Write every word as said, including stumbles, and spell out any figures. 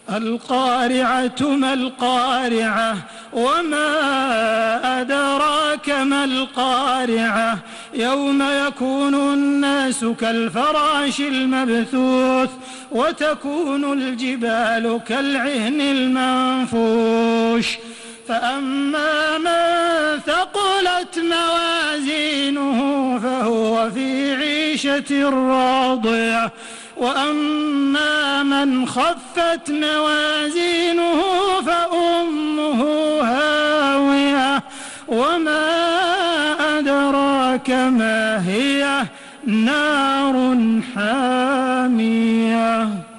القارعة ما القارعة وما أدراك ما القارعة يوم يكون الناس كالفراش المبثوث وتكون الجبال كالعهن المنفوش فأما من ثقلت موازينه فهو في عيشة راضية وأما من خفت موازينه فأمه هاوية وما أدراك ما هي نار حامية.